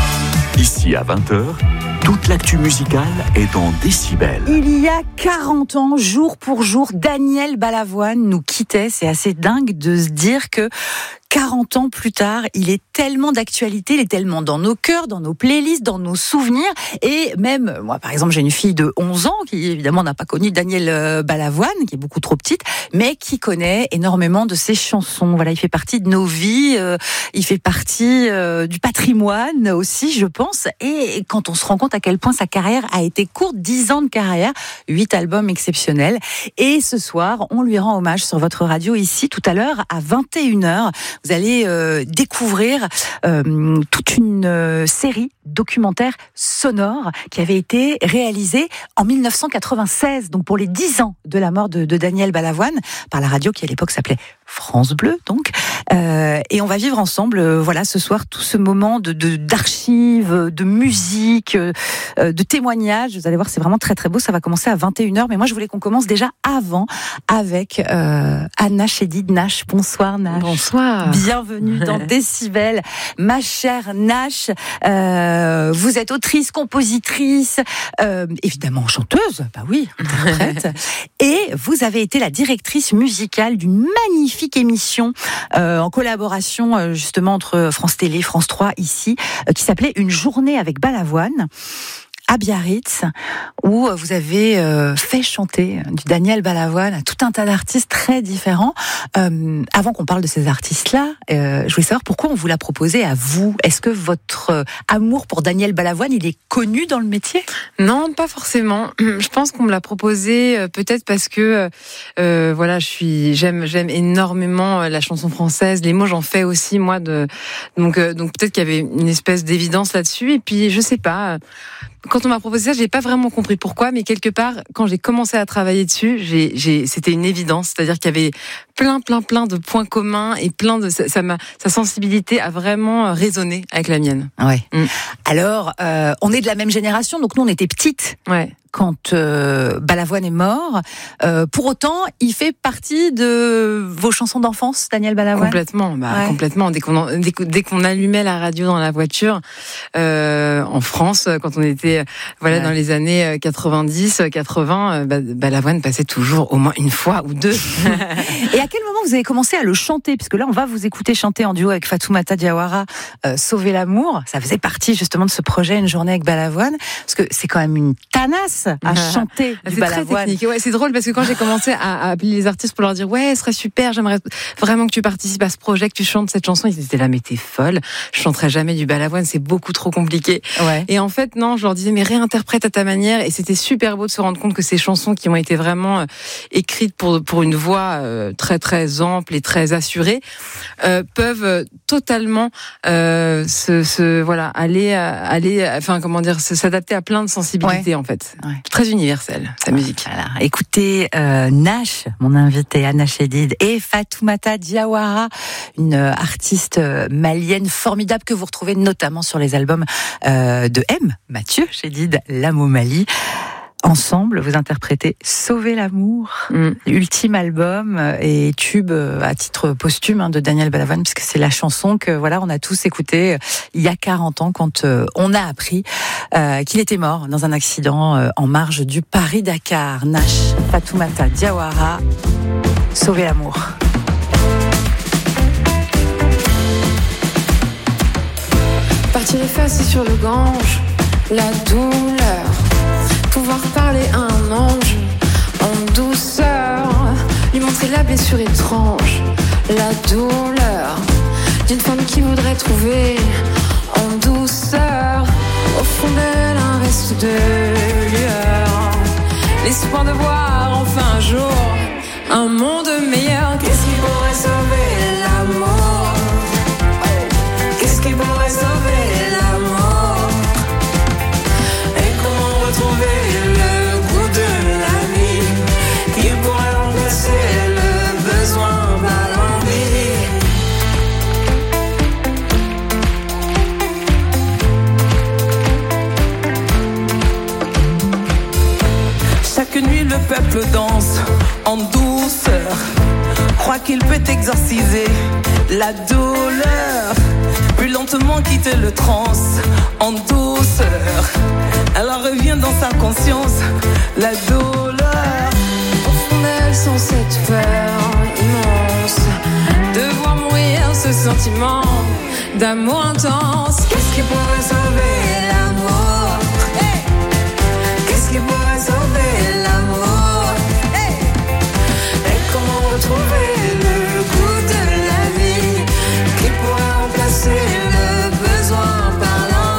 Ici à vingt heures, toute l'actu musicale est dans Décibel. Il y a quarante ans, jour pour jour, Daniel Balavoine nous quittait. C'est assez dingue de se dire que quarante ans plus tard, il est tellement d'actualité, il est tellement dans nos cœurs, dans nos playlists, dans nos souvenirs. Et même, moi par exemple, j'ai une fille de onze ans qui évidemment n'a pas connu Daniel Balavoine, qui est beaucoup trop petite, mais qui connaît énormément de ses chansons. Voilà, il fait partie de nos vies, euh, il fait partie euh, du patrimoine aussi, je pense. Et quand on se rend compte à quel point sa carrière a été courte, dix ans de carrière, huit albums exceptionnels. Et ce soir, on lui rend hommage sur votre radio ici, tout à l'heure, à vingt et une heures. Vous allez euh, découvrir euh, toute une euh, série documentaire sonore qui avait été réalisée en dix-neuf cent quatre-vingt-seize, donc pour les dix ans de la mort de, de Daniel Balavoine, par la radio qui à l'époque s'appelait France Bleu, donc. Euh, et on va vivre ensemble, euh, voilà, ce soir, tout ce moment de, de d'archives, de musique, euh, de témoignages. Vous allez voir, c'est vraiment très très beau. Ça va commencer à vingt et une heures, mais moi je voulais qu'on commence déjà avant avec euh, Anna Chédid Nash. Bonsoir Nash. Bonsoir. Bienvenue dans Décibel, ma chère Nash. Euh, vous êtes autrice, compositrice, euh, évidemment chanteuse, bah oui, interprète. Et vous avez été la directrice musicale d'une magnifique émission euh, en collaboration euh, justement entre France Télé, France trois ici, euh, qui s'appelait Une journée avec Balavoine, à Biarritz, où vous avez euh, fait chanter du Daniel Balavoine à tout un tas d'artistes très différents. Euh, avant qu'on parle de ces artistes-là, euh, je voulais savoir pourquoi on vous l'a proposé à vous. Est-ce que votre euh, amour pour Daniel Balavoine, il est connu dans le métier ? Non, pas forcément. Je pense qu'on me l'a proposé euh, peut-être parce que euh, voilà, je suis, j'aime, j'aime énormément la chanson française. Les mots, j'en fais aussi moi. De donc, euh, donc peut-être qu'il y avait une espèce d'évidence là-dessus. Et puis, je sais pas. Quand on m'a proposé ça, j'ai pas vraiment compris pourquoi, mais quelque part, quand j'ai commencé à travailler dessus, j'ai, j'ai, c'était une évidence. C'est-à-dire qu'il y avait plein, plein, plein de points communs et plein de, ça, ça m'a, sa sensibilité a vraiment résonné avec la mienne. Ouais. Mm. Alors, euh, on est de la même génération, donc nous, on était petites. Ouais. Quand euh, Balavoine est mort, euh, pour autant, il fait partie de vos chansons d'enfance, Daniel Balavoine. Complètement, bah ouais. complètement. Dès qu'on dès, dès qu'on allumait la radio dans la voiture, euh, en France, quand on était voilà ouais. dans les années quatre-vingt-dix, quatre-vingts, bah, Balavoine passait toujours au moins une fois ou deux. Et à quel moment vous avez commencé à le chanter ? Puisque là, on va vous écouter chanter en duo avec Fatoumata Diawara, euh, Sauver l'amour. Ça faisait partie justement de ce projet Une journée avec Balavoine, parce que c'est quand même une tanasse à chanter du c'est Balavoine. Très technique. Ouais, c'est drôle parce que quand j'ai commencé à, à appeler les artistes pour leur dire ouais, ce serait super, j'aimerais vraiment que tu participes à ce projet, que tu chantes cette chanson, ils étaient là, mais t'es folle, je chanterai jamais du Balavoine, c'est beaucoup trop compliqué. Ouais. Et en fait, non, je leur disais mais réinterprète à ta manière, et c'était super beau de se rendre compte que ces chansons qui ont été vraiment euh, écrites pour pour une voix euh, très très ample et très assurée euh, peuvent euh, totalement euh, se, se voilà aller aller enfin comment dire s'adapter à plein de sensibilités ouais. en fait. Ouais. Très universelle, sa musique. Voilà. Écoutez, euh, Nash, mon invité, Anna Chédid, et Fatoumata Diawara, une artiste malienne formidable que vous retrouvez notamment sur les albums euh, de M, Mathieu Chédid, L'Amo Mali. Ensemble, vous interprétez Sauver l'amour, mm. ultime album et tube à titre posthume hein, de Daniel Balavoine, puisque c'est la chanson que voilà on a tous écouté il y a quarante ans quand euh, on a appris euh, qu'il était mort dans un accident euh, en marge du Paris-Dakar. Nash, Fatoumata Diawara, Sauver l'amour. Partir effacé sur le Gange, la douleur. Pouvoir parler à un ange en douceur, lui montrer la blessure étrange, la douleur d'une femme qui voudrait trouver en douceur au fond d'elle un reste de lueur, l'espoir de voir enfin un jour un monde meilleur. Qu'est-ce qui pourrait sauver l'amour? Qu'est-ce qui pourrait sauver l'amour? Et comment retrouver le goût de la vie qui pourrait remplacer le besoin par l'envie? Chaque nuit le peuple danse en douceur crois qu'il peut exorciser la douleur, plus lentement quitter le transe en douceur. Elle revient dans sa conscience, la douleur. Au fond d'elle sent cette peur immense de voir mourir ce sentiment d'amour intense. Qu'est-ce qui pourrait sauver l'amour? Hey! Qu'est-ce qui pourrait sauver l'amour? Hey! Et comment retrouver le goût de la vie qui pourrait remplacer le besoin par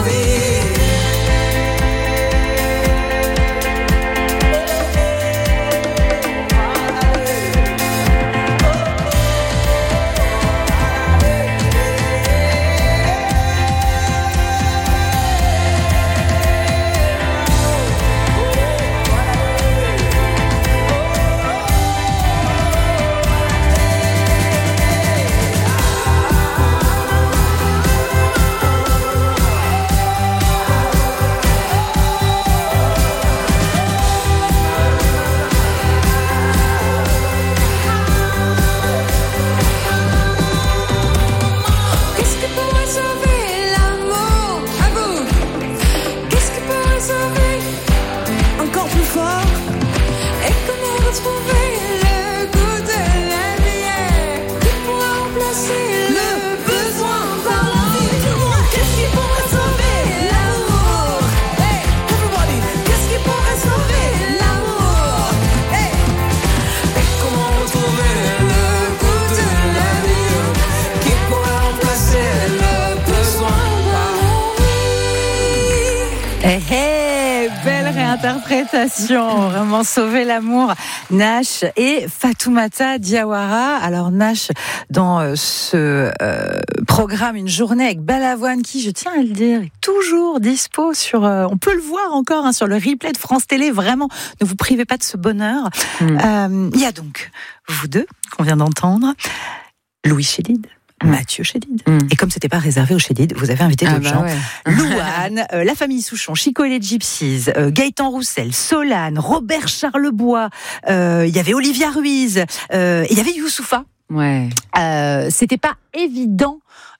Interprétation, vraiment sauver l'amour. Nash et Fatoumata Diawara. Alors Nash, dans ce euh, programme Une journée avec Balavoine, qui, je tiens à le dire, est toujours dispo sur... Euh, on peut le voir encore hein, sur le replay de France Télé. Vraiment, ne vous privez pas de ce bonheur. Il mmh. euh, y a donc vous deux, qu'on vient d'entendre, Louis Chédid, Mathieu Chédid. Mm. Et comme c'était pas réservé aux Chédid, vous avez invité d'autres ah bah gens. Ouais. Louane, euh, la famille Souchon, Chico et les Gypsies, euh, Gaëtan Roussel, Solane, Robert Charlebois, il euh, y avait Olivia Ruiz, il euh, y avait Youssoupha. Ouais. Euh, c'était pas évident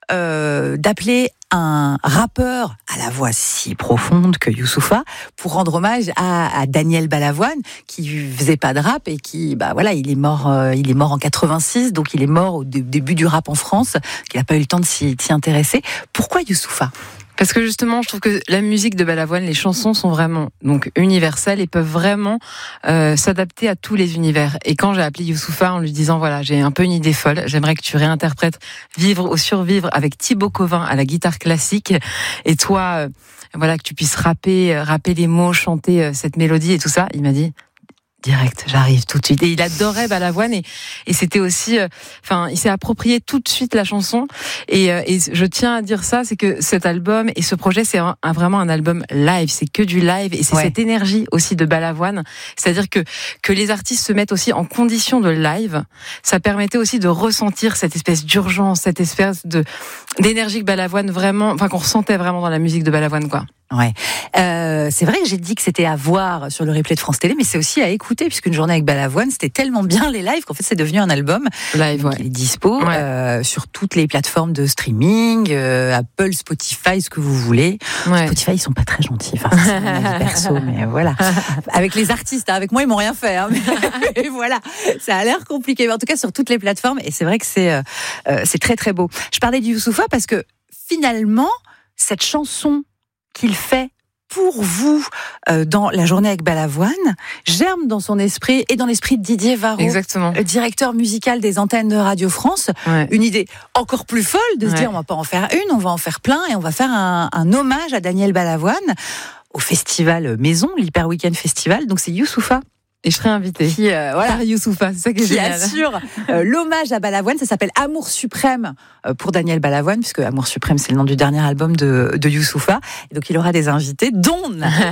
euh, d'appeler un rappeur à la voix si profonde que Youssoupha pour rendre hommage à, à Daniel Balavoine qui faisait pas de rap et qui bah voilà il est mort euh, il est mort en quatre-vingt-six, donc il est mort au d- début du rap en France, qu'il n'a pas eu le temps de s'y, de s'y intéresser. Pourquoi Youssoupha? Parce que justement, je trouve que la musique de Balavoine, les chansons sont vraiment donc universelles et peuvent vraiment euh, s'adapter à tous les univers. Et quand j'ai appelé Youssoupha en lui disant voilà, j'ai un peu une idée folle, j'aimerais que tu réinterprètes Vivre ou Survivre avec Thibaut Covin à la guitare classique, et toi, euh, voilà, que tu puisses rapper, euh, rapper les mots, chanter euh, cette mélodie et tout ça, il m'a dit direct, j'arrive tout de suite. Et il adorait Balavoine et, et c'était aussi, enfin, euh, il s'est approprié tout de suite la chanson. Et, euh, et je tiens à dire ça, c'est que cet album et ce projet, c'est un, un, vraiment un album live. C'est que du live et c'est ouais. cette énergie aussi de Balavoine. C'est-à-dire que que les artistes se mettent aussi en condition de live. Ça permettait aussi de ressentir cette espèce d'urgence, cette espèce de d'énergie que Balavoine vraiment, enfin qu'on ressentait vraiment dans la musique de Balavoine, quoi. Ouais, euh, c'est vrai que j'ai dit que c'était à voir sur le replay de France Télé, mais c'est aussi à écouter, puisqu'une journée avec Balavoine, c'était tellement bien les lives qu'en fait c'est devenu un album live. Ouais. Il est dispo ouais. euh, sur toutes les plateformes de streaming, euh, Apple, Spotify, ce que vous voulez. Ouais. Spotify, ils sont pas très gentils, enfin, c'est mon avis perso, mais voilà. Avec les artistes, hein, avec moi ils m'ont rien fait, hein, mais voilà, ça a l'air compliqué. Mais en tout cas sur toutes les plateformes, et c'est vrai que c'est euh, c'est très très beau. Je parlais du Youssoupha parce que finalement cette chanson qu'il fait pour vous euh, dans la journée avec Balavoine germe dans son esprit et dans l'esprit de Didier Varro, exactement, le directeur musical des antennes de Radio France. Ouais. Une idée encore plus folle de se ouais. dire on va pas en faire une, on va en faire plein et on va faire un, un hommage à Daniel Balavoine au festival Maison, l'Hyper Weekend Festival. Donc c'est Youssoupha. Et je serai invitée. Qui, euh, voilà. Par Youssoupha, c'est ça qui est qui génial. assure euh, l'hommage à Balavoine. Ça s'appelle Amour Suprême euh, pour Daniel Balavoine, puisque Amour Suprême, c'est le nom du dernier album de, de Youssoupha. Et donc, il aura des invités, dont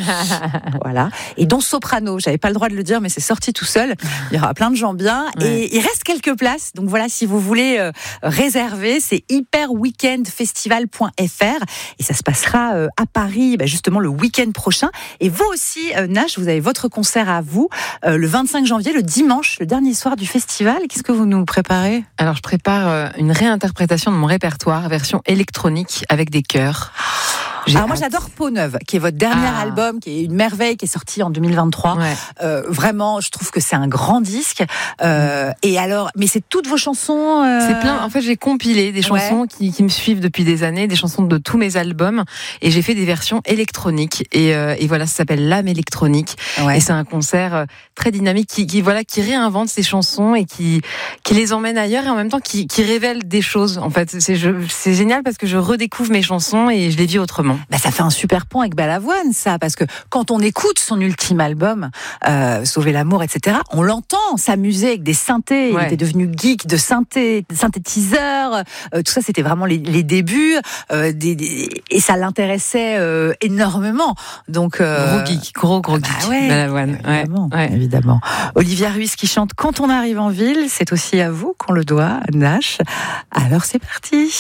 voilà, et dont Soprano. J'avais pas le droit de le dire, mais c'est sorti tout seul. Il y aura plein de gens bien. Ouais. Et il reste quelques places. Donc voilà, si vous voulez euh, réserver, c'est hyper weekend festival point f r. Et ça se passera euh, à Paris, bah, justement, le week-end prochain. Et vous aussi, euh, Nash, vous avez votre concert à vous. euh, le vingt-cinq janvier, le dimanche, le dernier soir du festival. Qu'est-ce que vous nous préparez ? Alors, je prépare euh, une réinterprétation de mon répertoire, version électronique avec des chœurs. J'ai Alors hâte. Moi j'adore Peau Neuve, qui est votre dernier ah. album, qui est une merveille, qui est sorti en deux mille vingt-trois. Ouais. Euh, vraiment, je trouve que c'est un grand disque. Euh, et alors, mais c'est toutes vos chansons. Euh... C'est plein. En fait, j'ai compilé des chansons ouais. qui, qui me suivent depuis des années, des chansons de tous mes albums, et j'ai fait des versions électroniques. Et, euh, et voilà, ça s'appelle L'âme électronique. Ouais. Et c'est un concert très dynamique qui, qui voilà, qui réinvente ces chansons et qui, qui les emmène ailleurs et en même temps qui, qui révèle des choses. En fait, c'est, je, c'est génial parce que je redécouvre mes chansons et je les vis autrement. Bah, ça fait un super pont avec Balavoine, ça, parce que quand on écoute son ultime album, euh, Sauver l'amour, et cetera, on l'entend s'amuser avec des synthés. Ouais. Il était devenu geek de synthé, de synthétiseurs. Euh, tout ça, c'était vraiment les, les débuts, euh, des, des, et ça l'intéressait euh, énormément. Donc euh, gros geek, gros gros geek. Bah ouais, Balavoine, évidemment, ouais. évidemment. Olivia Ruiz qui chante Quand on arrive en ville, c'est aussi à vous qu'on le doit, Nash. Alors c'est parti.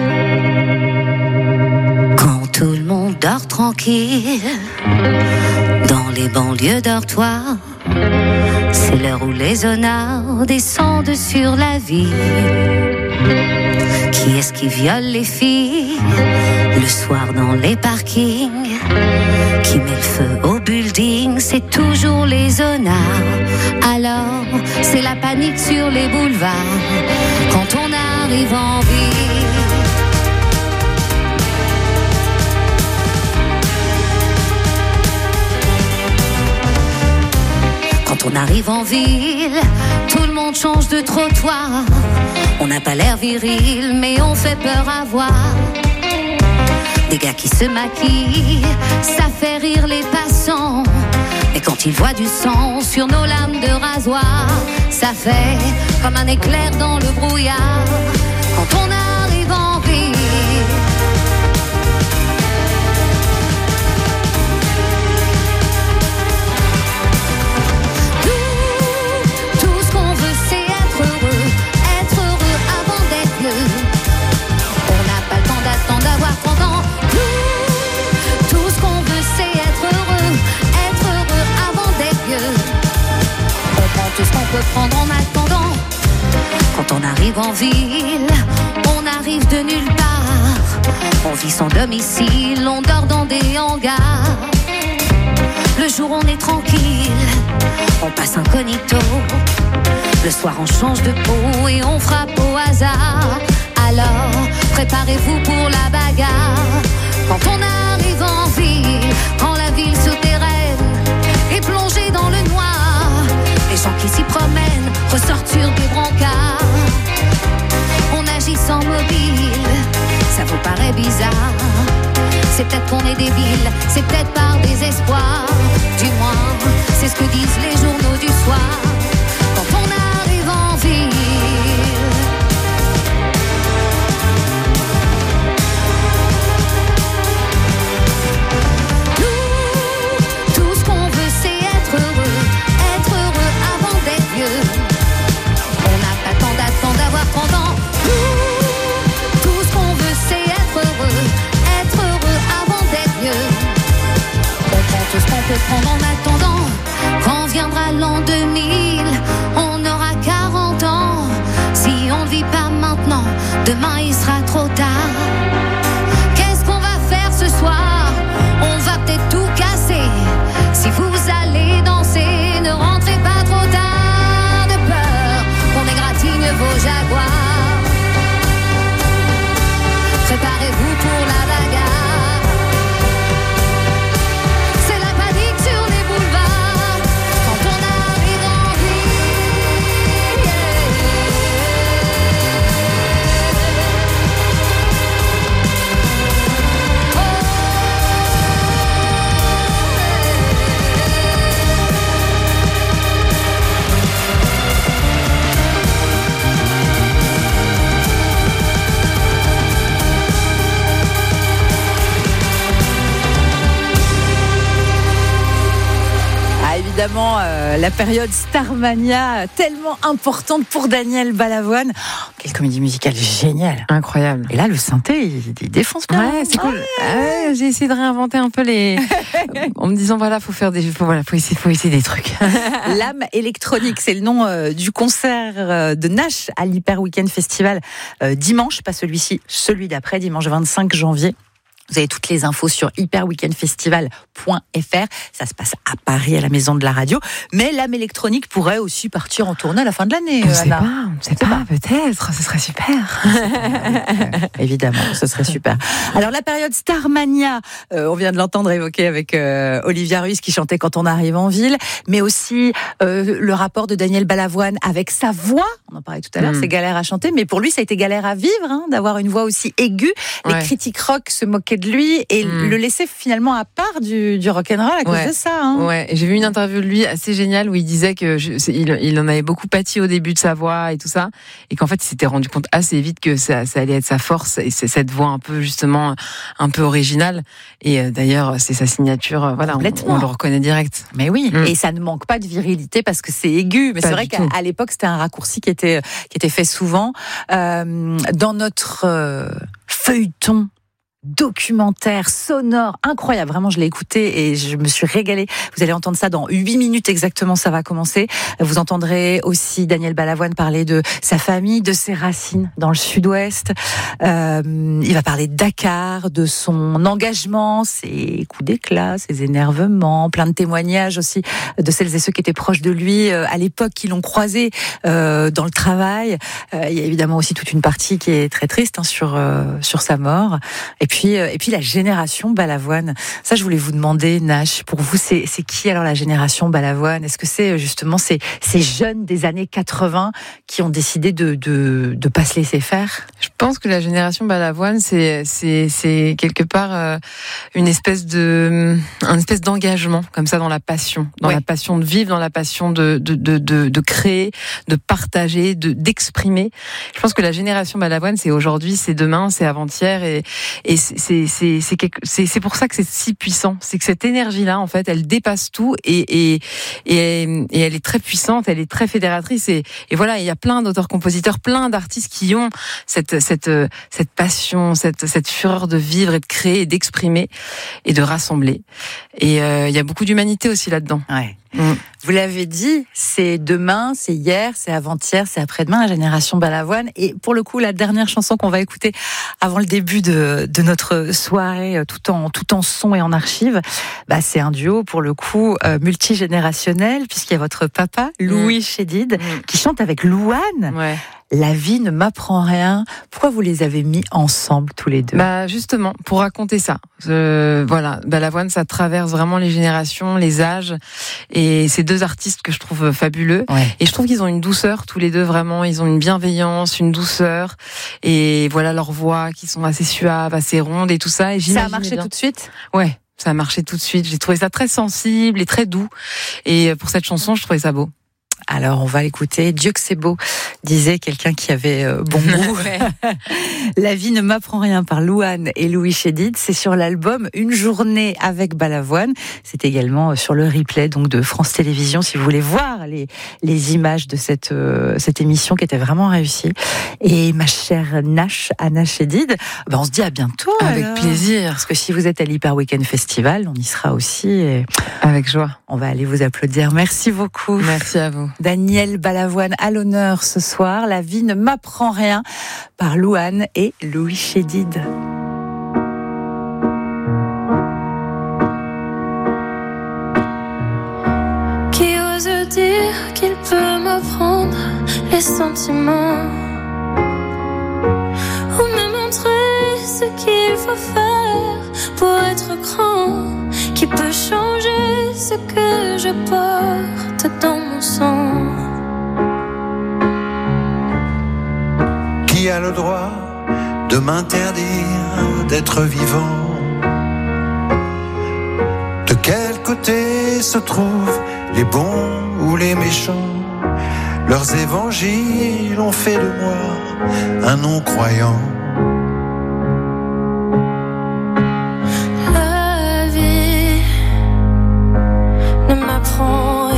Quand tout le monde dort tranquille, dans les banlieues dortoirs, c'est l'heure où les honnards descendent sur la ville. Qui est-ce qui viole les filles le soir dans les parkings? Qui met le feu au building? C'est toujours les honnards. Alors, c'est la panique sur les boulevards quand on arrive en ville. Quand on arrive en ville, tout le monde change de trottoir. On n'a pas l'air viril, mais on fait peur à voir. Des gars qui se maquillent, ça fait rire les passants. Mais quand ils voient du sang sur nos lames de rasoir, ça fait comme un éclair dans le brouillard. Quand on arrive en ville, prendre en attendant. Quand on arrive en ville, on arrive de nulle part. On vit sans domicile, on dort dans des hangars. Le jour on est tranquille, on passe incognito. Le soir on change de peau et on frappe au hasard. Alors préparez-vous pour la bagarre. Quand on arrive en ville, quand la ville souterraine est plongée dans le noir, les gens qui s'y promènent ressortent sur des brancards. On agit sans mobile, ça vous paraît bizarre. C'est peut-être qu'on est débile, c'est peut-être par désespoir. Du moins, c'est ce que disent les journaux du soir. Quand on arrive en ville, tout, tout ce qu'on veut c'est être heureux. On n'a pas tant d'attendre d'avoir trente ans. Tout, tout ce qu'on veut c'est être heureux. Être heureux avant d'être vieux. On prend tout ce qu'on peut prendre en attendant. Quand viendra l'an deux mille, on aura quarante ans. évidemment euh, la période Starmania, tellement importante pour Daniel Balavoine. Oh, quelle comédie musicale géniale. Incroyable. Et là, le synthé, il, il défonce bien. Ouais, c'est cool. Ouais, j'ai essayé de réinventer un peu les... en me disant, voilà, faut faire des... Faut, voilà, faut essayer, faut essayer des trucs. L'âme électronique, c'est le nom euh, du concert euh, de Nash à l'Hyper Weekend Festival euh, dimanche, pas celui-ci, celui d'après, dimanche vingt-cinq janvier. Vous avez toutes les infos sur hyper weekend festival point f r. Ça se passe à Paris, à la Maison de la Radio. Mais l'âme électronique pourrait aussi partir en tournée à la fin de l'année. On ne sait Anna. pas, on ne sait pas, pas. Peut-être. Ce serait super. Évidemment, ce serait super. Alors, la période Starmania, euh, on vient de l'entendre évoquer avec euh, Olivia Ruiz qui chantait Quand on arrive en ville, mais aussi euh, le rapport de Daniel Balavoine avec sa voix. On en parlait tout à l'heure, mmh. c'est galère à chanter, mais pour lui, ça a été galère à vivre, hein, d'avoir une voix aussi aiguë. Les ouais. critiques rock se moquaient de lui et mmh. le laissaient finalement à part du, du rock'n'roll à cause ouais. de ça. Hein. Ouais, et j'ai vu une interview de lui assez géniale où il disait que je, il, il en avait beaucoup pâti au début de sa voix et tout ça, et qu'en fait, il s'était rendu compte assez vite que ça, ça allait être sa force et c'est cette voix un peu justement un peu originale. Et euh, d'ailleurs, c'est sa signature. Voilà, on, on le reconnaît direct. Mais oui, mmh. et ça ne manque pas de virilité parce que c'est aigu. Mais pas c'est vrai qu'à à l'époque, c'était un raccourci qui était qui était fait souvent euh, dans notre euh, feuilleton documentaire sonore incroyable, vraiment je l'ai écouté et je me suis régalée. Vous allez entendre ça dans huit minutes exactement, ça va commencer. Vous entendrez aussi Daniel Balavoine parler de sa famille, de ses racines dans le sud-ouest. Euh, il va parler de Dakar, de son engagement, ses coups d'éclat, ses énervements, plein de témoignages aussi de celles et ceux qui étaient proches de lui euh, à l'époque, qui l'ont croisé euh, dans le travail. Euh, il y a évidemment aussi toute une partie qui est très triste hein, sur euh, sur sa mort. Et puis, et puis la génération Balavoine. Ça, je voulais vous demander, Nash, pour vous, c'est, c'est qui alors la génération Balavoine ? Est-ce que c'est justement ces, ces jeunes des années quatre-vingts qui ont décidé de de, de pas se laisser faire ? Je pense que la génération Balavoine, c'est c'est c'est quelque part euh, une espèce de un espèce d'engagement comme ça dans la passion, dans ouais. la passion de vivre, dans la passion de de de de, de créer, de partager, de d'exprimer. Je pense que la génération Balavoine, c'est aujourd'hui, c'est demain, c'est avant-hier et et c'est c'est c'est quelque, c'est c'est pour ça que c'est si puissant, c'est que cette énergie là en fait, elle dépasse tout et et et et elle est très puissante, elle est très fédératrice et et voilà, il y a plein d'auteurs-compositeurs, plein d'artistes qui ont cette cette cette passion, cette cette fureur de vivre et de créer et d'exprimer et de rassembler. Et euh, il y a beaucoup d'humanité aussi là-dedans. Ouais. Mmh. Vous l'avez dit, c'est demain, c'est hier, c'est avant-hier, c'est après-demain, la génération Balavoine. Et pour le coup, la dernière chanson qu'on va écouter avant le début de, de notre soirée, tout en, tout en son et en archives, bah, c'est un duo, pour le coup, euh, multigénérationnel, puisqu'il y a votre papa, Louis mmh. Chédid, mmh. qui chante avec Louane. Ouais. La vie ne m'apprend rien. Pourquoi vous les avez mis ensemble tous les deux ? Bah justement, pour raconter ça. Euh, voilà, Balavoine, ça traverse vraiment les générations, les âges, et ces deux artistes que je trouve fabuleux. Ouais. Et je trouve qu'ils ont une douceur tous les deux, vraiment. Ils ont une bienveillance, une douceur, et voilà leurs voix qui sont assez suaves, assez rondes et tout ça. Et ça a marché bien. tout de suite ? Ouais, ça a marché tout de suite. J'ai trouvé ça très sensible et très doux. Et pour cette chanson, je trouvais ça beau. Alors, on va l'écouter. Dieu que c'est beau, disait quelqu'un qui avait euh, bon goût. La vie ne m'apprend rien par Louane et Louis Chédid. C'est sur l'album Une journée avec Balavoine. C'est également sur le replay donc de France Télévisions si vous voulez voir les les images de cette euh, cette émission qui était vraiment réussie. Et ma chère Nash, Anna Chédid, ben on se dit à bientôt. Avec alors. plaisir. Parce que si vous êtes à l'Hyper Weekend Festival, on y sera aussi. Et avec joie. On va aller vous applaudir. Merci beaucoup. Merci à vous. Daniel Balavoine à l'honneur ce soir. La vie ne m'apprend rien par Louane et Louis Chédid. Qui ose dire qu'il peut m'apprendre les sentiments ou me montrer ce qu'il faut faire pour être grand? Qui peut changer ce que je porte dans mon sang? Qui a le droit de m'interdire d'être vivant? De quel côté se trouvent les bons ou les méchants? Leurs évangiles ont fait de moi un non-croyant. La vie ne m'apprend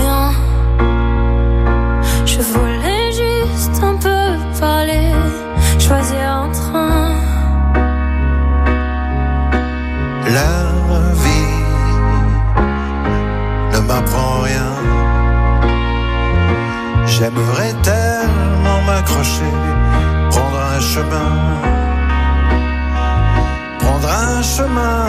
m'apprend rien. J'aimerais tellement m'accrocher, prendre un chemin, prendre un chemin.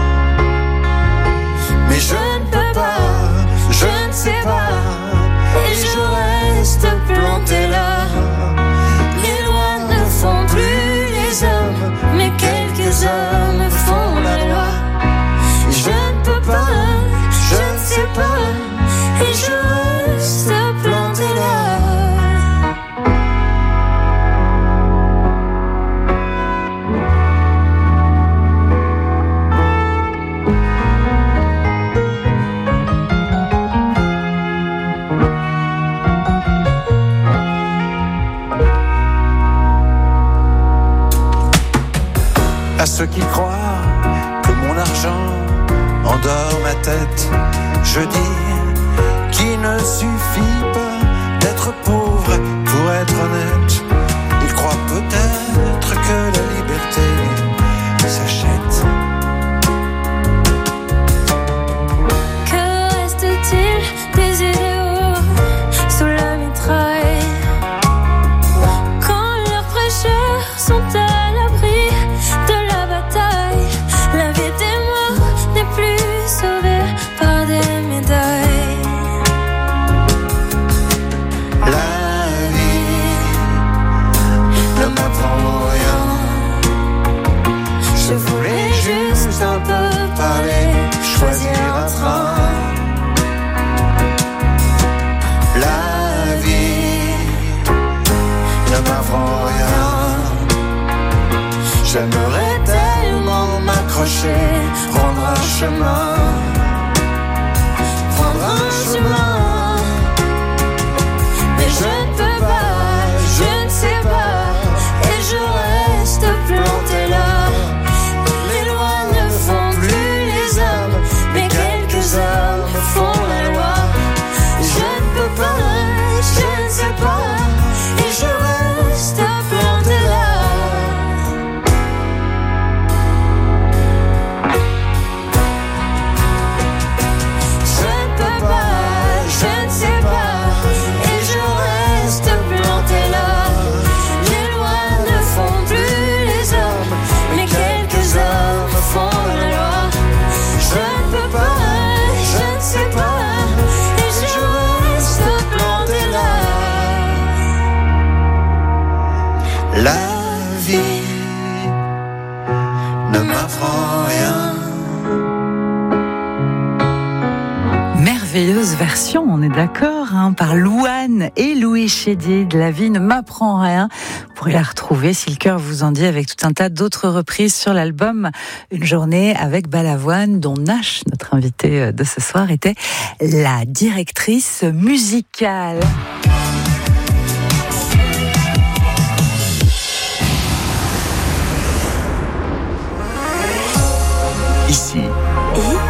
Mais je ne peux pas, je ne sais pas, et je reste planté là. Les lois ne font plus les hommes, mais quelques hommes font la loi. Je ne peux pas, je ne sais pas, et je reste planté là. À ceux qui croient que mon argent endort ma tête, je dis qu'il ne suffit pas d'être pauvre pour être honnête. Ils croient peut-être que la liberté s'achète. Que reste-t-il des idéaux sous la mitraille quand leurs prêcheurs sont à l'abri de la bataille? La vie des morts n'est plus sauvée par des médailles. La vie ne m'apprend rien. Je voulais juste un peu parler, choisir un train. La vie ne m'apprend rien. J'aimerais tellement m'accrocher, prendre un chemin, prendre un chemin. Mais je ne peux pas, je ne sais pas, et je reste planté là. Les lois ne font plus les hommes, mais quelques hommes font la loi. Je ne peux pas, je ne sais pas, et je reste planté là. Je ne peux pas, je ne sais pas, et je reste planté là. Les lois ne font plus les hommes, mais quelques hommes font la loi. Je ne peux pas, je ne sais pas, et je reste planté là. La vie ne m'apprend rien. Merveilleuse version, on est d'accord, hein, par Louane et Louis Chédier de La vie ne m'apprend rien. Vous pourrez la retrouver si le cœur vous en dit avec tout un tas d'autres reprises sur l'album Une journée avec Balavoine, dont Nash, notre invité de ce soir, était la directrice musicale. Ici,